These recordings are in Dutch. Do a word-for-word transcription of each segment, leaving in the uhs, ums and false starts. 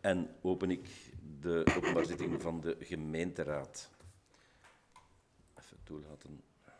En open ik de openbare zitting van de gemeenteraad. Even toelaten.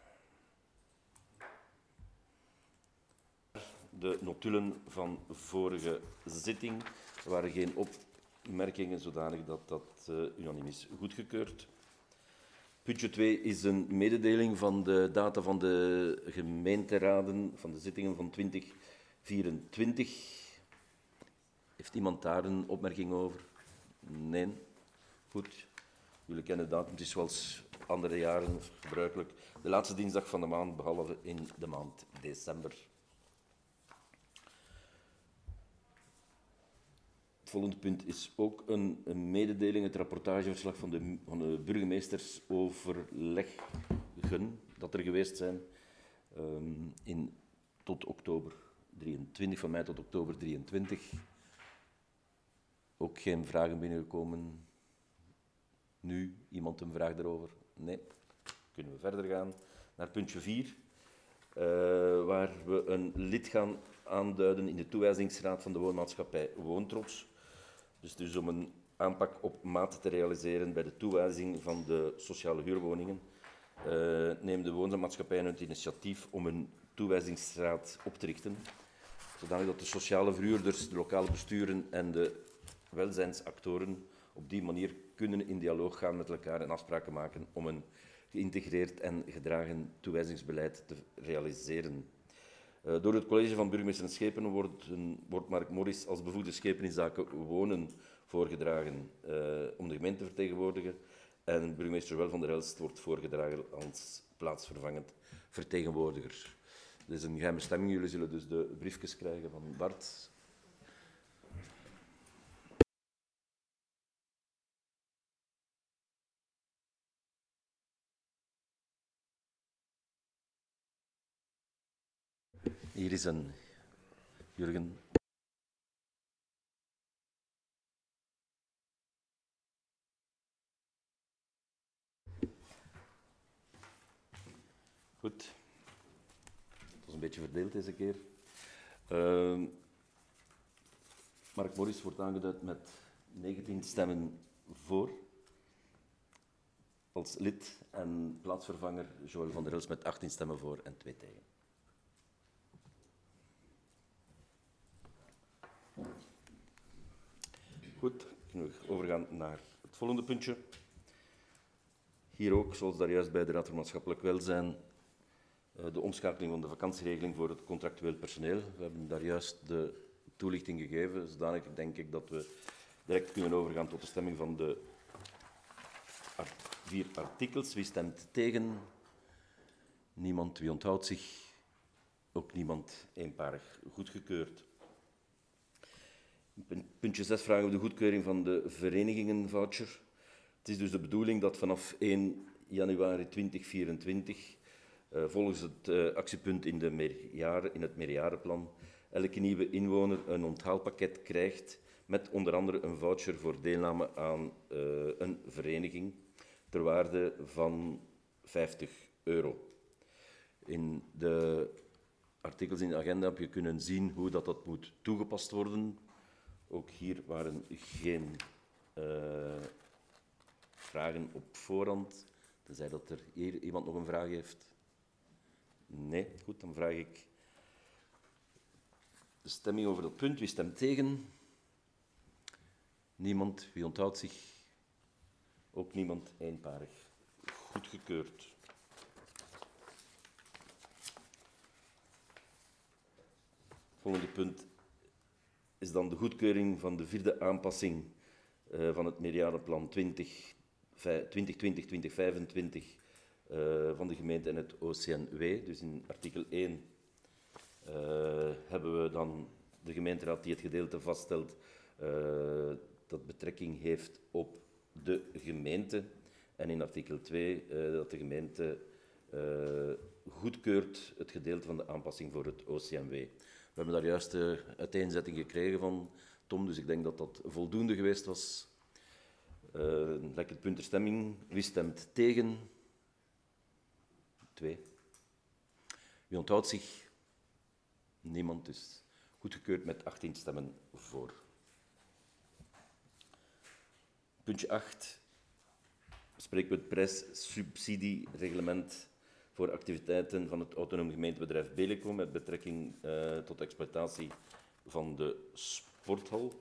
De notulen van vorige zitting. Er waren geen opmerkingen zodanig dat dat uh, unaniem is goedgekeurd. Puntje twee is een mededeling van de data van de gemeenteraden, van de zittingen van twintig vierentwintig. Heeft iemand daar een opmerking over? Nee. Goed. Jullie kennen de datum. Het is zoals andere jaren gebruikelijk. De laatste dinsdag van de maand, behalve in de maand december. Het volgende punt is ook een, een mededeling, het rapportageverslag van de, van de burgemeesters overleggen dat er geweest zijn um, in, tot oktober drieëntwintig, van mei tot oktober drieëntwintig. Ook geen vragen binnengekomen. Nu, iemand een vraag erover? Nee. Kunnen we verder gaan naar puntje vier, uh, waar we een lid gaan aanduiden in de toewijzingsraad van de woonmaatschappij Woontrots. Dus, dus om een aanpak op maat te realiseren bij de toewijzing van de sociale huurwoningen, uh, neemt de woonmaatschappij het initiatief om een toewijzingsraad op te richten, zodanig dat de sociale verhuurders, de lokale besturen en de welzijnsactoren op die manier kunnen in dialoog gaan met elkaar en afspraken maken om een geïntegreerd en gedragen toewijzingsbeleid te realiseren. Uh, door het college van burgemeester en schepen wordt, een, wordt Mark Morris als bevoegde schepen in zaken wonen voorgedragen uh, om de gemeente te vertegenwoordigen en burgemeester Joël van der Elst wordt voorgedragen als plaatsvervangend vertegenwoordiger. Dit is een geheime stemming, jullie zullen dus de briefjes krijgen van Bart. Hier is een Jurgen. Goed. Het was een beetje verdeeld deze keer. Uh, Mark Morris wordt aangeduid met negentien stemmen voor als lid en plaatsvervanger Joël van der Elst met achttien stemmen voor en twee tegen. Goed, kunnen we overgaan naar het volgende puntje. Hier ook, zoals daar juist bij de Raad voor Maatschappelijk Welzijn, de omschakeling van de vakantieregeling voor het contractueel personeel. We hebben daar juist de toelichting gegeven, zodanig denk ik dat we direct kunnen overgaan tot de stemming van de vier artikels. Wie stemt tegen? Niemand. Wie onthoudt zich? Ook niemand. Eenparig goedgekeurd. Puntje zes vragen we de goedkeuring van de verenigingen-voucher. Het is dus de bedoeling dat vanaf één januari tweeduizend vierentwintig, uh, volgens het uh, actiepunt in, de meerjaren, in het meerjarenplan, elke nieuwe inwoner een onthaalpakket krijgt met onder andere een voucher voor deelname aan uh, een vereniging ter waarde van vijftig euro. In de artikels in de agenda heb je kunnen zien hoe dat, dat moet toegepast worden. Ook hier waren geen uh, vragen op voorhand, tenzij dat er hier iemand nog een vraag heeft. Nee, goed, dan vraag ik de stemming over dat punt. Wie stemt tegen? Niemand. Wie onthoudt zich? Ook niemand. Eenparig. Goedgekeurd. Volgende punt is dan de goedkeuring van de vierde aanpassing uh, van het meerjarenplan twintig twintig twintig twintig vijfentwintig uh, van de gemeente en het O C N W. Dus in artikel één uh, hebben we dan de gemeenteraad die het gedeelte vaststelt uh, dat betrekking heeft op de gemeente. En in artikel twee uh, dat de gemeente uh, goedkeurt het gedeelte van de aanpassing voor het O C M W. We hebben daar juist de uiteenzetting gekregen van Tom, dus ik denk dat dat voldoende geweest was. Uh, Lekker het punt ter stemming. Wie stemt tegen? Twee. Wie onthoudt zich? Niemand, dus goedgekeurd met achttien stemmen voor. Puntje acht. Bespreken we het prijssubsidiereglement voor activiteiten van het autonoom gemeentebedrijf Beleco met betrekking uh, tot de exploitatie van de sporthal.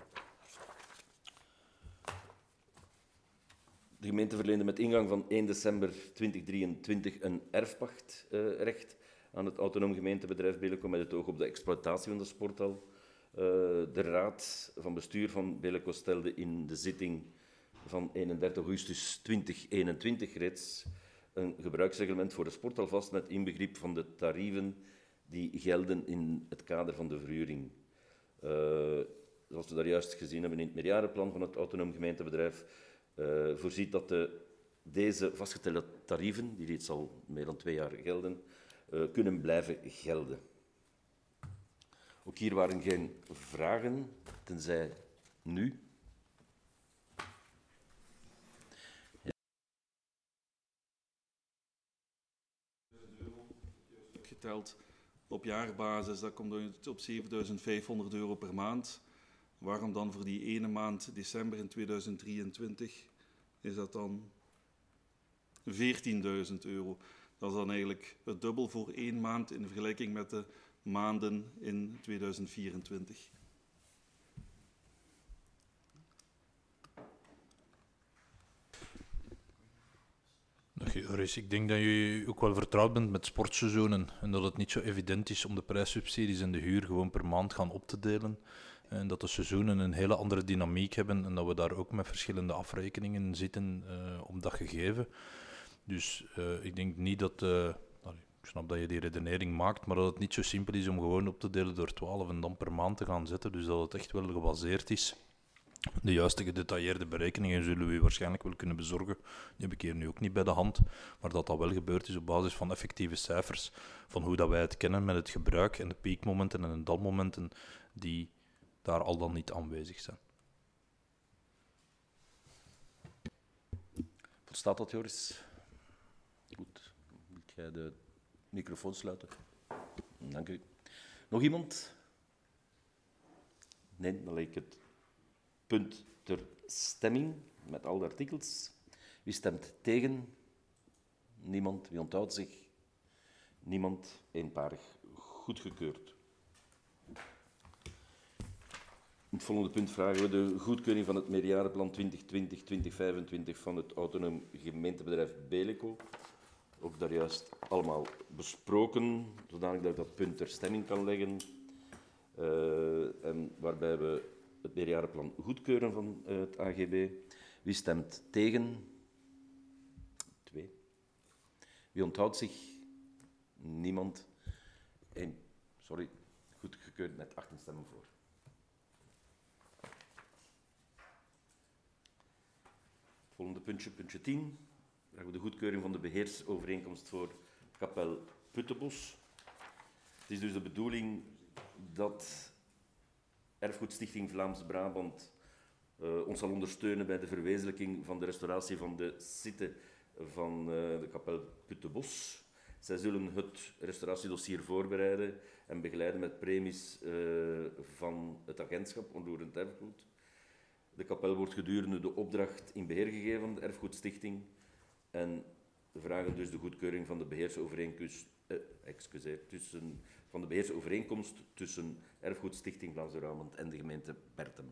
De gemeente verleende met ingang van één december tweeduizend drieëntwintig een erfpachtrecht uh, aan het autonoom gemeentebedrijf Beleco met het oog op de exploitatie van de sporthal. Uh, de raad van bestuur van Beleco stelde in de zitting van eenendertig augustus tweeduizend eenentwintig reeds een gebruiksreglement voor de sporthal vast met inbegrip van de tarieven die gelden in het kader van de verhuring. Uh, zoals we daar juist gezien hebben in het meerjarenplan van het autonoom gemeentebedrijf, uh, voorziet dat de, deze vastgestelde tarieven, die reeds al meer dan twee jaar gelden, uh, kunnen blijven gelden. Ook hier waren geen vragen, tenzij nu. Geteld op jaarbasis, dat komt uit op zevenduizend vijfhonderd euro per maand. Waarom dan voor die ene maand december in tweeduizend drieëntwintig is dat dan veertienduizend euro. Dat is dan eigenlijk het dubbel voor één maand in vergelijking met de maanden in tweeduizend vierentwintig. Dag Joris, ik denk dat je ook wel vertrouwd bent met sportseizoenen en dat het niet zo evident is om de prijssubsidies en de huur gewoon per maand gaan op te delen. En dat de seizoenen een hele andere dynamiek hebben en dat we daar ook met verschillende afrekeningen zitten uh, op dat gegeven. Dus uh, ik denk niet dat... Uh, Ik snap dat je die redenering maakt, maar dat het niet zo simpel is om gewoon op te delen door twaalf en dan per maand te gaan zetten. Dus dat het echt wel gebaseerd is. De juiste gedetailleerde berekeningen zullen we u waarschijnlijk wel kunnen bezorgen. Die heb ik hier nu ook niet bij de hand. Maar dat dat wel gebeurd is op basis van effectieve cijfers. Van hoe dat wij het kennen met het gebruik en de piekmomenten en de dalmomenten die daar al dan niet aanwezig zijn. Volstaat dat, Joris? Goed. Wil jij de microfoon sluiten? Dank u. Nog iemand? Nee, dan leg ik het punt ter stemming met al de artikels. Wie stemt tegen? Niemand. Wie onthoudt zich? Niemand. Eenparig. Goedgekeurd. In het volgende punt vragen we de goedkeuring van het meerjarenplan twintig twintig tot twintig vijfentwintig van het autonoom gemeentebedrijf Beleco. Ook daar juist allemaal besproken, zodanig dat ik dat punt ter stemming kan leggen. Uh, en waarbij we het meerjarenplan goedkeuren van uh, het A G B. Wie stemt tegen? Twee. Wie onthoudt zich? Niemand. Eén. Sorry, goedgekeurd met achttien stemmen voor. Volgende puntje, puntje tien. Vragen we de goedkeuring van de beheersovereenkomst voor kapel Puttebos. Het is dus de bedoeling dat Erfgoedstichting Vlaams-Brabant uh, ons zal ondersteunen bij de verwezenlijking van de restauratie van de site van uh, de kapel Puttebos. Zij zullen het restauratiedossier voorbereiden en begeleiden met premies uh, van het agentschap onroerend erfgoed. De kapel wordt gedurende de opdracht in beheer gegeven van de Erfgoedstichting en we vragen dus de goedkeuring van de beheersovereenkomst, eh, excuseer, tussen, van de beheersovereenkomst tussen Erfgoedstichting Vlaams-Brabant en de gemeente Bertem.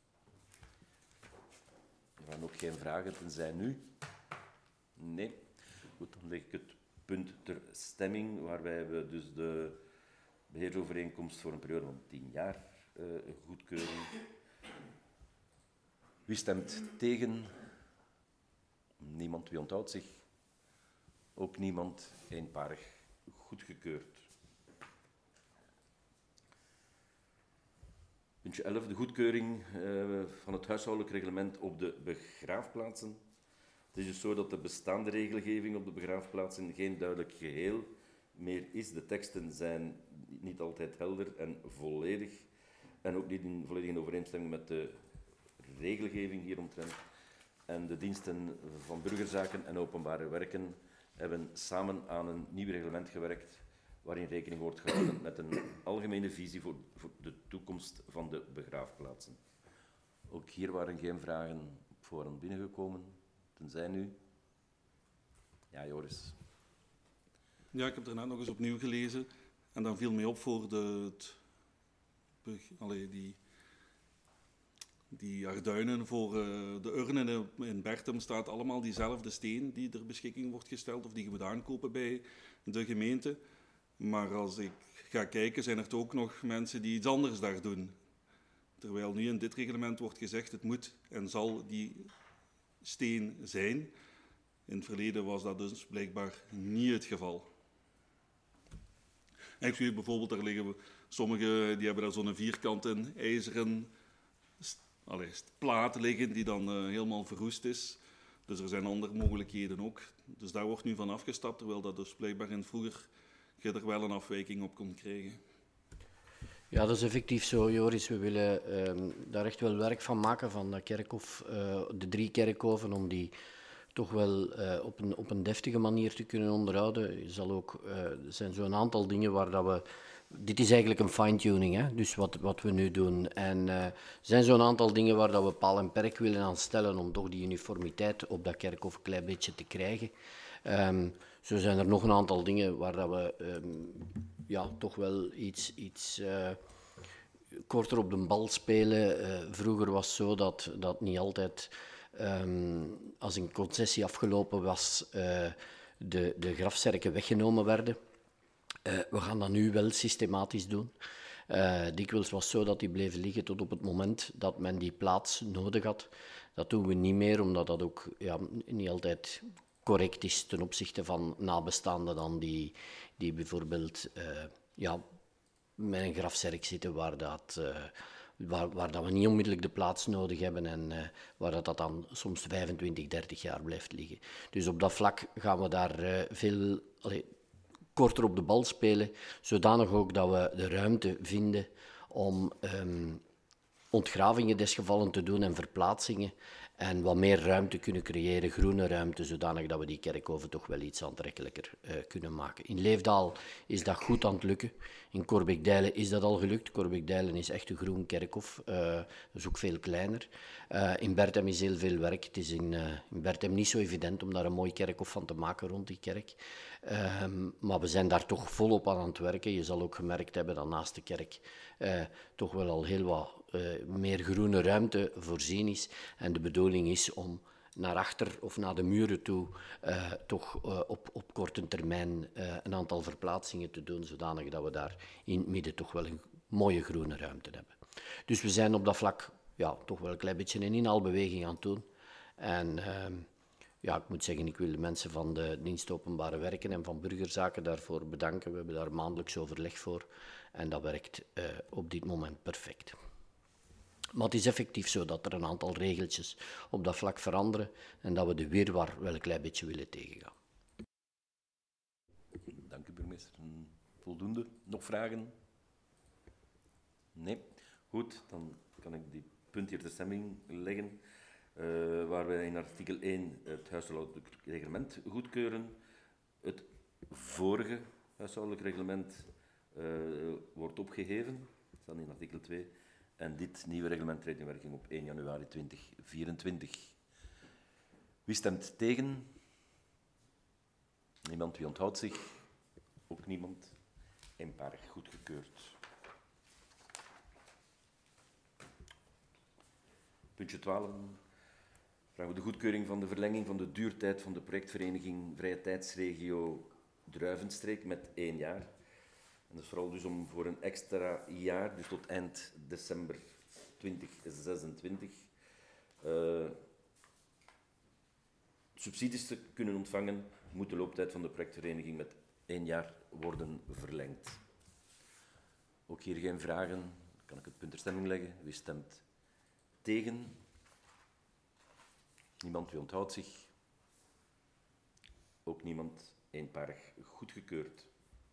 Er waren ook geen vragen, tenzij nu. Nee. Goed, dan leg ik het punt ter stemming, waarbij we dus de beheersovereenkomst voor een periode van tien jaar uh, goedkeuren. Wie stemt tegen? Niemand. Wie onthoudt zich? Ook niemand. Eenparig. Goedgekeurd. Puntje elf. De goedkeuring uh, van het huishoudelijk reglement op de begraafplaatsen. Het is dus zo dat de bestaande regelgeving op de begraafplaatsen geen duidelijk geheel meer is. De teksten zijn niet altijd helder en volledig. En ook niet in volledige overeenstemming met de regelgeving hieromtrent. En de diensten van burgerzaken en openbare werken hebben samen aan een nieuw reglement gewerkt waarin rekening wordt gehouden met een algemene visie voor, voor de toekomst van de begraafplaatsen. Ook hier waren geen vragen. Op voorhand binnengekomen, tenzij nu. Ja, Joris. Ja, ik heb daarna nog eens opnieuw gelezen en dan viel mij op voor de, het, allee, die, die arduinen voor uh, de urnen in Berchem staat allemaal diezelfde steen die ter beschikking wordt gesteld of die je moet aankopen bij de gemeente. Maar als ik ga kijken, zijn er ook nog mensen die iets anders daar doen. Terwijl nu in dit reglement wordt gezegd, het moet en zal die steen zijn. In het verleden was dat dus blijkbaar niet het geval. En ik zie bijvoorbeeld, daar liggen sommigen die hebben daar zo'n vierkante ijzeren allez, plaat liggen die dan uh, helemaal verroest is. Dus er zijn andere mogelijkheden ook. Dus daar wordt nu van afgestapt, terwijl dat dus blijkbaar in vroeger je er wel een afwijking op kon krijgen. Ja, dat is effectief zo, Joris. We willen um, daar echt wel werk van maken, van dat kerkhof, uh, de drie kerkhoven, om die toch wel uh, op, een, op een deftige manier te kunnen onderhouden. Je zal ook, uh, er zijn zo'n aantal dingen waar dat we... Dit is eigenlijk een fine-tuning, hè? Dus wat, wat we nu doen. En uh, er zijn zo'n aantal dingen waar dat we paal en perk willen aan stellen om toch die uniformiteit op dat kerkhof een klein beetje te krijgen. Um, zo zijn er nog een aantal dingen waar dat we um, ja, toch wel iets, iets uh, korter op de bal spelen. Uh, vroeger was het zo dat, dat niet altijd, um, als een concessie afgelopen was, uh, de, de grafzerken weggenomen werden. Uh, we gaan dat nu wel systematisch doen. Uh, dikwijls was het zo dat die bleven liggen tot op het moment dat men die plaats nodig had. Dat doen we niet meer, omdat dat ook ja, niet altijd correct is ten opzichte van nabestaanden dan die, die bijvoorbeeld uh, ja, met een grafzerk zitten waar, dat, uh, waar, waar dat we niet onmiddellijk de plaats nodig hebben en uh, waar dat, dat dan soms vijfentwintig, dertig jaar blijft liggen. Dus op dat vlak gaan we daar uh, veel allee, korter op de bal spelen, zodanig ook dat we de ruimte vinden om um, ontgravingen desgevallen te doen en verplaatsingen en wat meer ruimte kunnen creëren, groene ruimte, zodanig dat we die kerkhoven toch wel iets aantrekkelijker uh, kunnen maken. In Leefdaal is dat goed aan het lukken. In Corbeek-Dijlen is dat al gelukt. Corbeek-Dijlen is echt een groen kerkhof, uh, dat is ook veel kleiner. Uh, in Berchem is heel veel werk. Het is in, uh, in Berchem niet zo evident om daar een mooi kerkhof van te maken rond die kerk. Uh, maar we zijn daar toch volop aan aan het werken. Je zal ook gemerkt hebben dat naast de kerk uh, toch wel al heel wat uh, meer groene ruimte voorzien is. En de bedoeling is om naar achter of naar de muren toe uh, toch uh, op, op korte termijn uh, een aantal verplaatsingen te doen, zodanig dat we daar in het midden toch wel een mooie groene ruimte hebben. Dus we zijn op dat vlak ja, toch wel een klein beetje een inhaalbeweging aan het doen. En uh, ja, ik moet zeggen, ik wil de mensen van de dienst Openbare Werken en van Burgerzaken daarvoor bedanken. We hebben daar maandelijks overleg voor en dat werkt uh, op dit moment perfect. Maar het is effectief zo dat er een aantal regeltjes op dat vlak veranderen en dat we de wirwar wel een klein beetje willen tegengaan. Dank u, burgemeester. Voldoende. Nog vragen? Nee? Goed, dan kan ik die punt hier ter stemming leggen. Uh, waar wij in artikel één het huishoudelijk reglement goedkeuren. Het vorige huishoudelijk reglement uh, wordt opgeheven, dat staat in artikel twee. En dit nieuwe reglement treedt in werking op één januari tweeduizend vierentwintig. Wie stemt tegen? Niemand. Wie onthoudt zich? Ook niemand. Eenparig goedgekeurd. Puntje twaalf. Vragen we de goedkeuring van de verlenging van de duurtijd van de projectvereniging Vrije Tijdsregio Druivenstreek met één jaar. En dat is vooral dus om voor een extra jaar, dus tot eind december twintig zesentwintig, uh, subsidies te kunnen ontvangen, moet de looptijd van de projectvereniging met één jaar worden verlengd. Ook hier geen vragen. Dan kan ik het punt ter stemming leggen. Wie stemt tegen? Niemand. Wie onthoudt zich? Ook niemand. Eenparig goedgekeurd.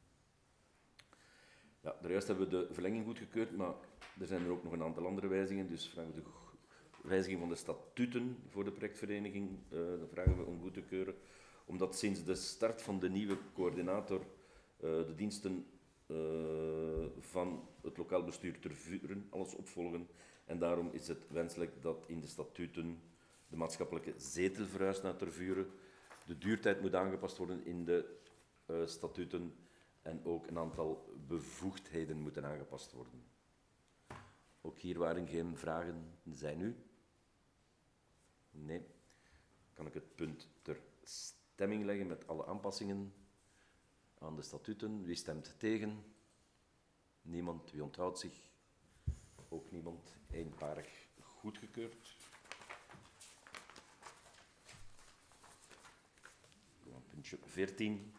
Ja, daarjuist hebben we de verlenging goedgekeurd, maar er zijn er ook nog een aantal andere wijzigingen. Dus vragen we de wijziging van de statuten voor de projectvereniging, uh, dat vragen we om goed te keuren. Omdat sinds de start van de nieuwe coördinator uh, de diensten uh, van het lokaal bestuur ter vuren alles opvolgen. En daarom is het wenselijk dat in de statuten De maatschappelijke zetel verhuist naar Tervuren. De duurtijd moet aangepast worden in de uh, statuten en ook een aantal bevoegdheden moeten aangepast worden. Ook hier waren geen vragen. Zijn u? Nee. Kan ik het punt ter stemming leggen met alle aanpassingen aan de statuten? Wie stemt tegen? Niemand. Wie onthoudt zich? Ook niemand. Eenparig goedgekeurd. Puntje veertien.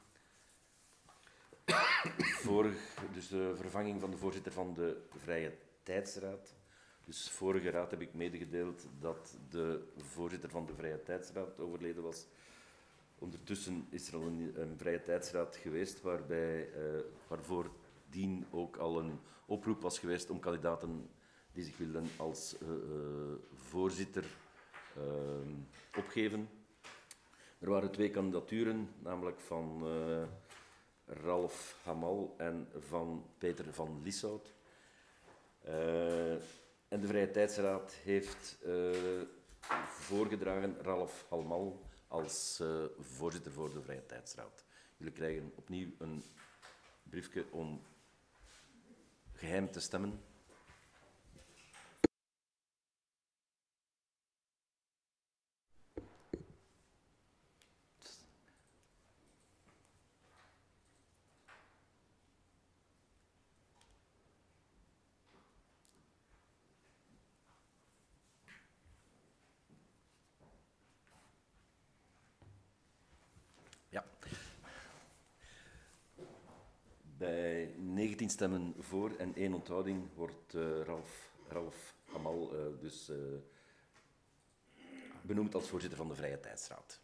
Vorig, dus de vervanging van de voorzitter van de Vrije Tijdsraad. Dus vorige raad heb ik medegedeeld dat de voorzitter van de Vrije Tijdsraad overleden was. Ondertussen is er al een, een Vrije Tijdsraad geweest waarbij, uh, waarvoor dien ook al een oproep was geweest om kandidaten die zich wilden als uh, uh, voorzitter uh, opgeven. Er waren twee kandidaturen, namelijk van uh, Ralf Hamal en van Peter van Lieshout. Uh, en de Vrije Tijdsraad heeft uh, voorgedragen Ralf Hamal als uh, voorzitter voor de Vrije Tijdsraad. Jullie krijgen opnieuw een briefje om geheim te stemmen. Bij negentien stemmen voor en één onthouding wordt uh, Ralf, Ralf Hamal uh, dus uh, benoemd als voorzitter van de Vrije Tijdsraad.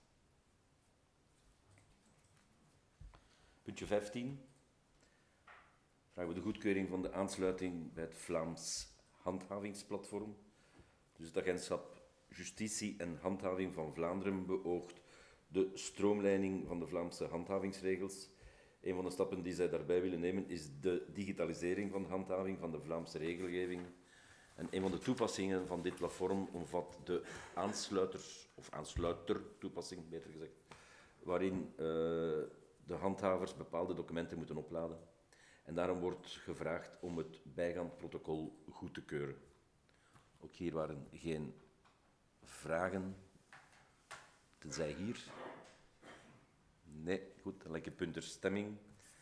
Puntje vijftien. Vragen we de goedkeuring van de aansluiting bij het Vlaams Handhavingsplatform. Dus het agentschap Justitie en Handhaving van Vlaanderen beoogt de stroomlijning van de Vlaamse handhavingsregels. Een van de stappen die zij daarbij willen nemen is de digitalisering van de handhaving van de Vlaamse regelgeving. En een van de toepassingen van dit platform omvat de aansluiters, of aansluitertoepassing, beter gezegd, waarin uh, de handhavers bepaalde documenten moeten opladen. En daarom wordt gevraagd om het bijgaand protocol goed te keuren. Ook hier waren geen vragen, tenzij hier. Nee, goed, dan leg ik het punt ter stemming,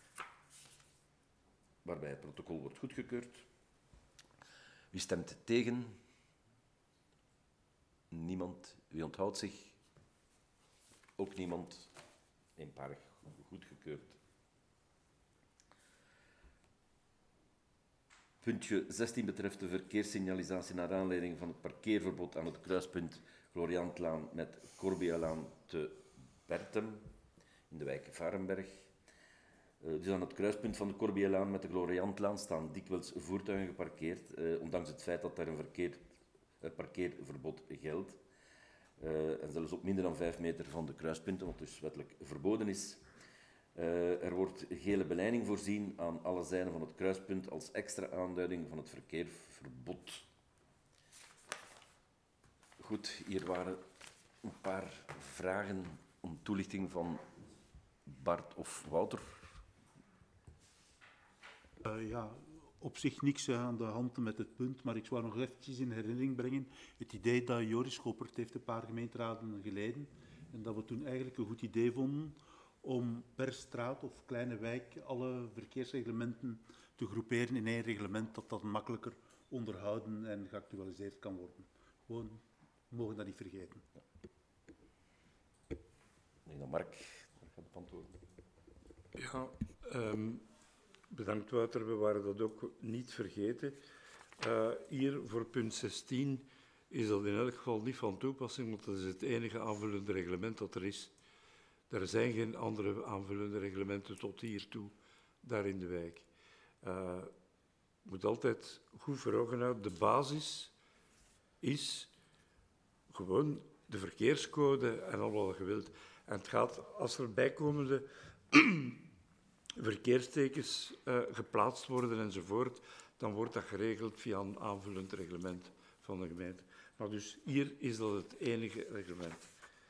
waarbij het protocol wordt goedgekeurd. Wie stemt tegen? Niemand. Wie onthoudt zich? Ook niemand. Eenparig goedgekeurd. Puntje zestien betreft de verkeerssignalisatie naar aanleiding van het parkeerverbod aan het kruispunt Gloriantlaan met Corbealaan te Bertem in de wijk Varenberg. Uh, dus aan het kruispunt van de Corbealaan met de Gloriantlaan staan dikwijls voertuigen geparkeerd, uh, ondanks het feit dat er een verkeer, uh, parkeerverbod geldt. Uh, en zelfs op minder dan vijf meter van de kruispunten, wat dus wettelijk verboden is. Uh, er wordt gele beleiding voorzien aan alle zijden van het kruispunt als extra aanduiding van het verkeerverbod. Goed, hier waren een paar vragen om toelichting van Bart of Wouter. Uh, ja, op zich niks aan de hand met het punt, maar ik zou nog eventjes in herinnering brengen het idee dat Joris Schoppert heeft een paar gemeenteraden geleden en dat we toen eigenlijk een goed idee vonden om per straat of kleine wijk alle verkeersreglementen te groeperen in één reglement, dat dat makkelijker onderhouden en geactualiseerd kan worden. Gewoon, we mogen dat niet vergeten. Ja. Ik denk dat Mark gaat antwoorden. Ja, um, bedankt Wouter, we waren dat ook niet vergeten. Uh, hier voor punt zestien is dat in elk geval niet van toepassing, want dat is het enige aanvullende reglement dat er is. Er zijn geen andere aanvullende reglementen tot hiertoe, daar in de wijk. Uh, je moet altijd goed voor ogen houden, de basis is gewoon de verkeerscode en al wat je wilt. En het gaat, als er bijkomende verkeerstekens uh, geplaatst worden enzovoort, dan wordt dat geregeld via een aanvullend reglement van de gemeente. Maar dus hier is dat het enige reglement.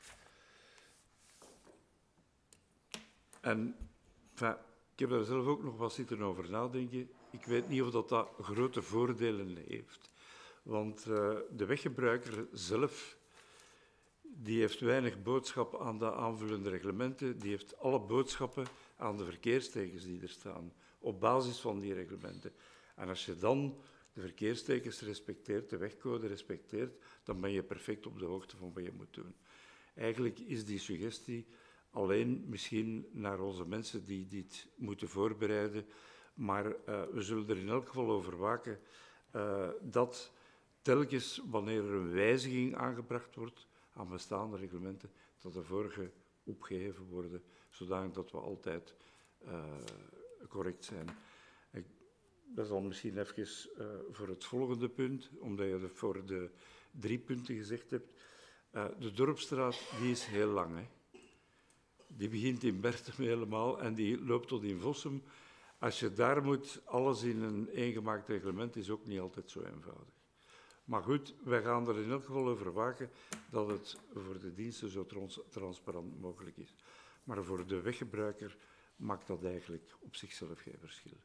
En enfin, ik heb daar zelf ook nog wat zitten over nadenken. Ik weet niet of dat, dat grote voordelen heeft. Want uh, de weggebruiker zelf, die heeft weinig boodschap aan de aanvullende reglementen. Die heeft alle boodschappen aan de verkeerstekens die er staan, op basis van die reglementen. En als je dan de verkeerstekens respecteert, de wegcode respecteert, dan ben je perfect op de hoogte van wat je moet doen. Eigenlijk is die suggestie alleen misschien naar onze mensen die dit moeten voorbereiden, maar uh, we zullen er in elk geval over waken uh, dat telkens wanneer er een wijziging aangebracht wordt aan bestaande reglementen, dat de vorige opgeheven worden, zodat we altijd uh, correct zijn. Ik, dat is dan misschien even uh, voor het volgende punt, omdat je voor de drie punten gezegd hebt. Uh, de Dorpstraat die is heel lang. Hè. Die begint in Berchem helemaal en die loopt tot in Vossum. Als je daar moet, alles in een eengemaakt reglement, is ook niet altijd zo eenvoudig. Maar goed, wij gaan er in elk geval over waken dat het voor de diensten zo trans transparant mogelijk is. Maar voor de weggebruiker maakt dat eigenlijk op zichzelf geen verschil.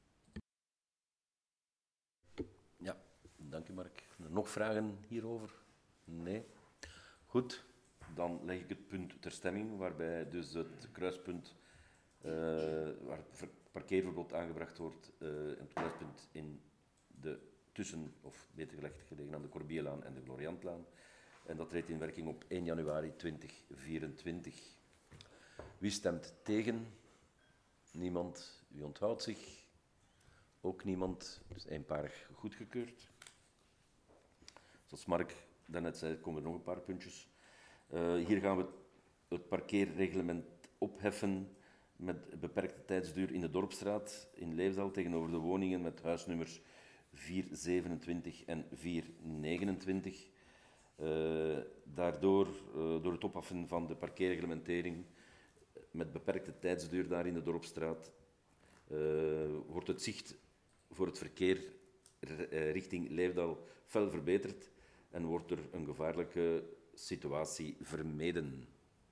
Ja, dank u Mark. Nog vragen hierover? Nee? Goed, dan leg ik het punt ter stemming, waarbij dus het kruispunt uh, waar het parkeerverbod aangebracht wordt, uh, het kruispunt in de tussen, of beter gezegd gelegen aan de Corbielaan en de Gloriantlaan. En dat treedt in werking op één januari tweeduizend vierentwintig. Wie stemt tegen? Niemand. Wie onthoudt zich? Ook niemand. Dus eenparig goedgekeurd. Zoals Mark daarnet zei, komen er nog een paar puntjes. Uh, hier gaan we het parkeerreglement opheffen met beperkte tijdsduur in de Dorpstraat in Leefdal tegenover de woningen met huisnummers vier zevenentwintig en vier negenentwintig. Uh, daardoor, uh, door het opheffen van de parkeerreglementering met beperkte tijdsduur daar in de Dorpstraat, uh, wordt het zicht voor het verkeer uh, richting Leefdal fel verbeterd en wordt er een gevaarlijke situatie vermeden.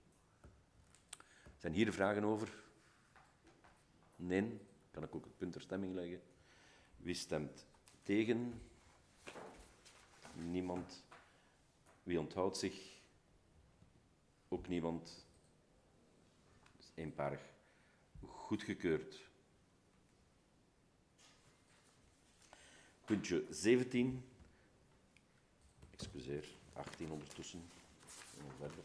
Zijn hier vragen over? Nee? Kan ik ook het punt ter stemming leggen? Wie stemt tegen? Niemand. Wie onthoudt zich? Ook niemand. Dus eenparig goedgekeurd. Puntje zeventien. Excuseer, achttien ondertussen. Verder.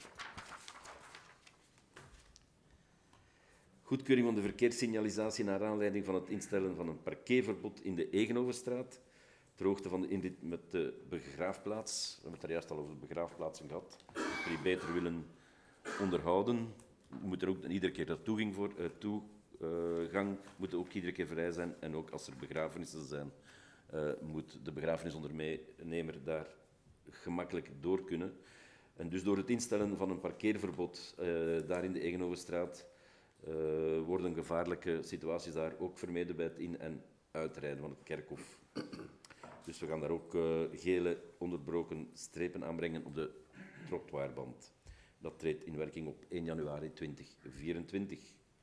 Goedkeuring van de verkeerssignalisatie naar aanleiding van het instellen van een parkeerverbod in de Egenovenstraat, ter hoogte van de, in dit, met de begraafplaats. We hebben het daar juist al over de begraafplaatsen gehad. Als we die beter willen onderhouden, moet er ook iedere keer dat toegang, voor, uh, toegang moet ook iedere keer vrij zijn. En ook als er begrafenissen zijn, uh, moet de begrafenisondernemer daar gemakkelijk door kunnen. En dus door het instellen van een parkeerverbod uh, daar in de Egenovenstraat uh, worden gevaarlijke situaties daar ook vermeden bij het in- en uitrijden van het kerkhof. Dus we gaan daar ook uh, gele onderbroken strepen aanbrengen op de trottoirband. Dat treedt in werking op één januari tweeduizend vierentwintig.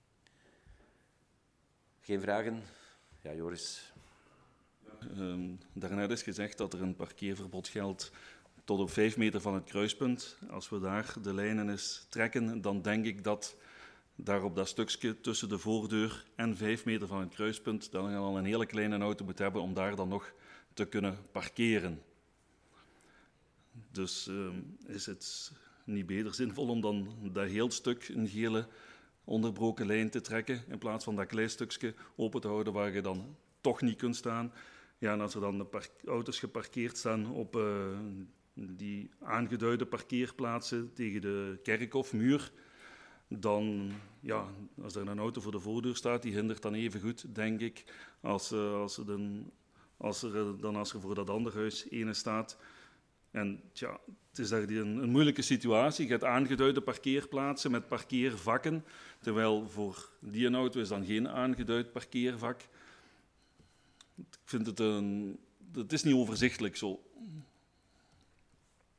Geen vragen? Ja, Joris. Um, daarnet is gezegd dat er een parkeerverbod geldt tot op vijf meter van het kruispunt. Als we daar de lijnen eens trekken, dan denk ik dat daar op dat stukje tussen de voordeur en vijf meter van het kruispunt, dan al een hele kleine auto moet hebben om daar dan nog te kunnen parkeren. Dus um, is het niet beter zinvol om dan dat heel stuk een gele onderbroken lijn te trekken, in plaats van dat klein stukje open te houden waar je dan toch niet kunt staan. Ja, en als er dan de auto's geparkeerd staan op uh, die aangeduide parkeerplaatsen tegen de kerkhofmuur, dan, ja, als er een auto voor de voordeur staat, die hindert dan even goed, denk ik, als, uh, als, er dan, als er dan als er voor dat andere huis ene staat. En tja, het is daar een, een moeilijke situatie. Je hebt aangeduide parkeerplaatsen met parkeervakken, terwijl voor die een auto is dan geen aangeduid parkeervak. Ik vind het een... Het is niet overzichtelijk zo.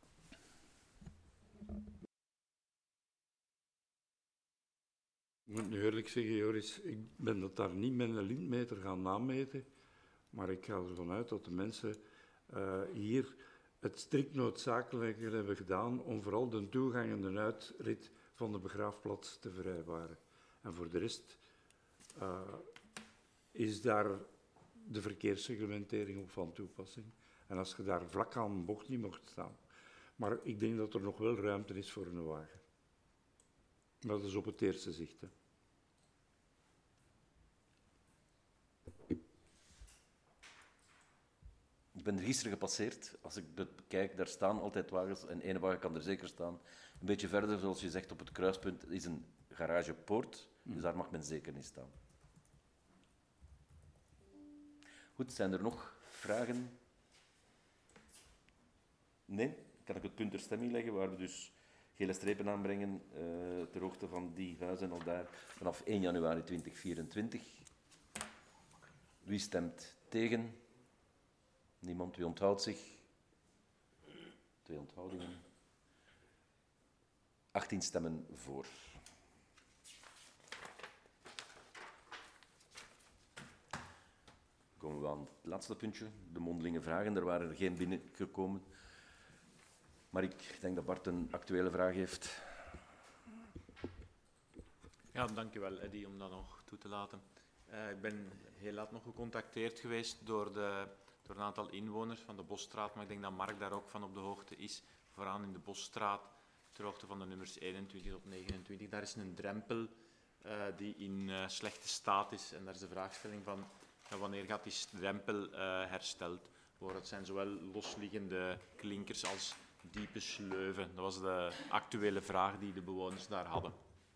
Ik moet nu eerlijk zeggen, Joris, ik ben dat daar niet met een lintmeter gaan nameten, maar ik ga ervan uit dat de mensen uh, hier het strikt noodzakelijke hebben gedaan om vooral de toegang en de uitrit van de begraafplaats te vrijwaren. En voor de rest uh, is daar de verkeersreglementering op van toepassing. En als je daar vlak aan een bocht niet mocht staan. Maar ik denk dat er nog wel ruimte is voor een wagen. Dat is op het eerste zicht. Hè. Ik ben er gisteren gepasseerd. Als ik dat bekijk, daar staan altijd wagens. En één wagen kan er zeker staan. Een beetje verder, zoals je zegt, op het kruispunt is een garagepoort. Dus daar mag men zeker niet staan. Goed, zijn er nog vragen? Nee? Kan ik het punt ter stemming leggen, waar we dus gele strepen aanbrengen uh, ter hoogte van die huizen al daar vanaf één januari tweeduizend vierentwintig. Wie stemt tegen? Niemand. Wie onthoudt zich? Twee onthoudingen. achttien stemmen voor. Komen we aan het laatste puntje, de mondelinge vragen. Er waren er geen binnengekomen. Maar ik denk dat Bart een actuele vraag heeft. Ja, dank u wel, Eddy, om dat nog toe te laten. Uh, ik ben heel laat nog gecontacteerd geweest door, de, door een aantal inwoners van de Bosstraat, maar ik denk dat Mark daar ook van op de hoogte is. Vooraan in de Bosstraat, ter hoogte van de nummers eenentwintig tot negenentwintig. Daar is een drempel uh, die in uh, slechte staat is. En daar is de vraagstelling van, uh, wanneer gaat die drempel uh, hersteld worden? Het zijn zowel losliggende klinkers als diepe sleuven. Dat was de actuele vraag die de bewoners daar hadden.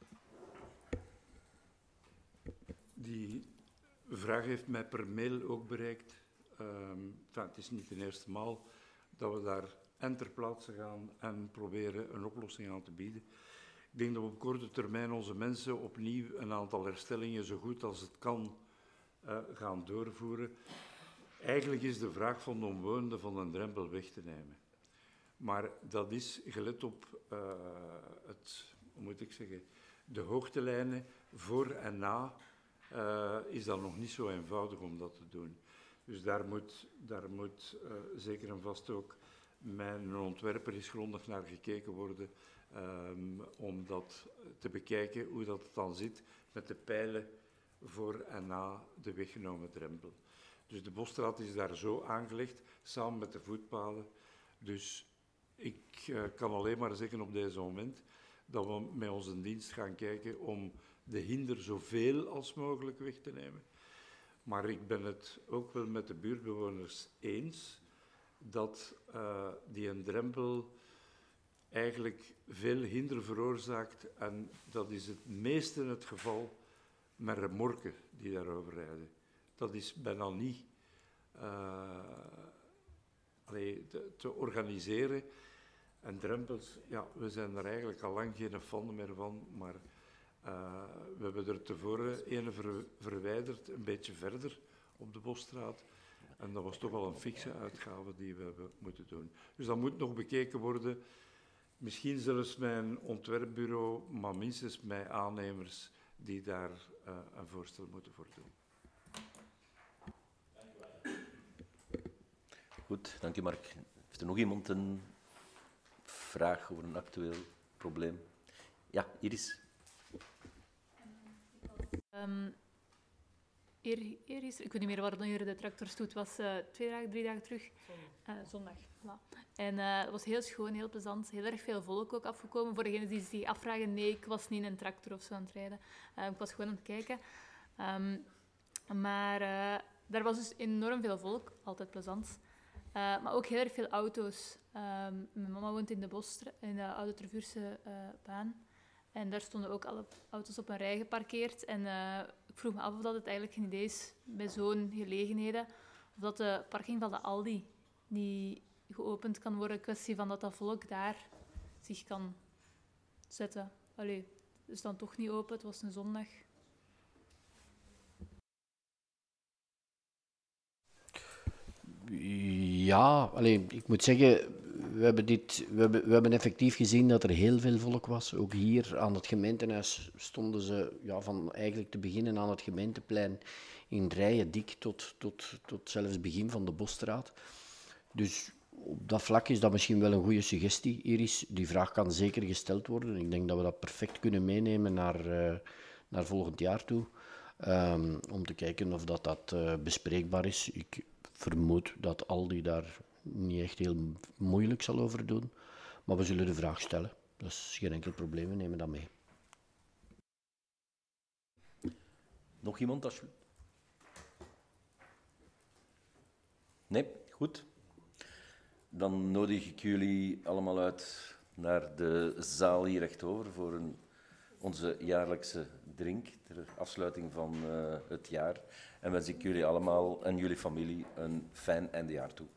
Die vraag heeft mij per mail ook bereikt. Um, enfin, het is niet de eerste maal dat we daar en ter plaatse gaan en proberen een oplossing aan te bieden. Ik denk dat we op korte termijn onze mensen opnieuw een aantal herstellingen zo goed als het kan uh, gaan doorvoeren. Eigenlijk is de vraag van de omwonenden van een drempel weg te nemen. Maar dat is, gelet op uh, het, hoe moet ik zeggen, de hoogtelijnen voor en na, uh, is dat nog niet zo eenvoudig om dat te doen. Dus daar moet, daar moet uh, zeker en vast ook met een ontwerper is grondig naar gekeken worden, um, om dat te bekijken hoe dat dan zit met de pijlen voor en na de weggenomen drempel. Dus de Bosstraat is daar zo aangelegd, samen met de voetpaden. Dus ik uh, kan alleen maar zeggen op deze moment dat we met onze dienst gaan kijken om de hinder zoveel als mogelijk weg te nemen. Maar ik ben het ook wel met de buurtbewoners eens dat uh, die een drempel eigenlijk veel hinder veroorzaakt. En dat is het meeste het geval met remorken die daarover rijden. Dat is bijna niet uh, allee, te, te organiseren. En drempels, ja, we zijn er eigenlijk al lang geen fan meer van, maar uh, we hebben er tevoren een ver, verwijderd, een beetje verder op de Bosstraat. En dat was toch wel een fikse uitgave die we hebben moeten doen. Dus dat moet nog bekeken worden. Misschien zelfs met een ontwerpbureau, maar minstens met aannemers die daar uh, een voorstel moeten voor doen. Goed, dank u Mark. Heeft er nog iemand een vraag over een actueel probleem? Ja, Iris. Um, eer, eer is, ik weet niet meer wanneer de tractorstoet was, uh, twee dagen, drie dagen terug. Uh, zondag. Voilà. En uh, het was heel schoon, heel plezant. Heel erg veel volk ook afgekomen. Voor degenen die zich afvragen, nee, ik was niet in een tractor of zo aan het rijden. Uh, ik was gewoon aan het kijken. Um, maar uh, daar was dus enorm veel volk, altijd plezant. Uh, maar ook heel erg veel auto's. Um, mijn mama woont in de Bostra- in de Oude Tervuurse uh, baan. En daar stonden ook alle auto's op een rij geparkeerd. En uh, ik vroeg me af of dat het eigenlijk geen idee is bij zo'n gelegenheden. Of dat de parking van de Aldi niet geopend kan worden. Een kwestie van dat dat volk daar zich kan zetten. Allee, het is dan toch niet open. Het was een zondag. Ja, allee, ik moet zeggen, we, hebben dit, we, hebben, we hebben effectief gezien dat er heel veel volk was. Ook hier aan het gemeentehuis stonden ze ja, van eigenlijk te beginnen aan het gemeenteplein in rijen dik tot, tot, tot zelfs het begin van de Bosstraat. Dus op dat vlak is dat misschien wel een goede suggestie, Iris. Die vraag kan zeker gesteld worden. Ik denk dat we dat perfect kunnen meenemen naar, uh, naar volgend jaar toe. Um, om te kijken of dat, dat uh, bespreekbaar is. Ik vermoed dat Aldi daar niet echt heel moeilijk zal over doen. Maar we zullen de vraag stellen. Dat is geen enkel probleem, we nemen dat mee. Nog iemand, alsjeblieft? Nee? Goed. Dan nodig ik jullie allemaal uit naar de zaal hier rechtdoor voor een, onze jaarlijkse drink ter afsluiting van uh, het jaar. En wens ik jullie allemaal en jullie familie een fijn eindejaar toe.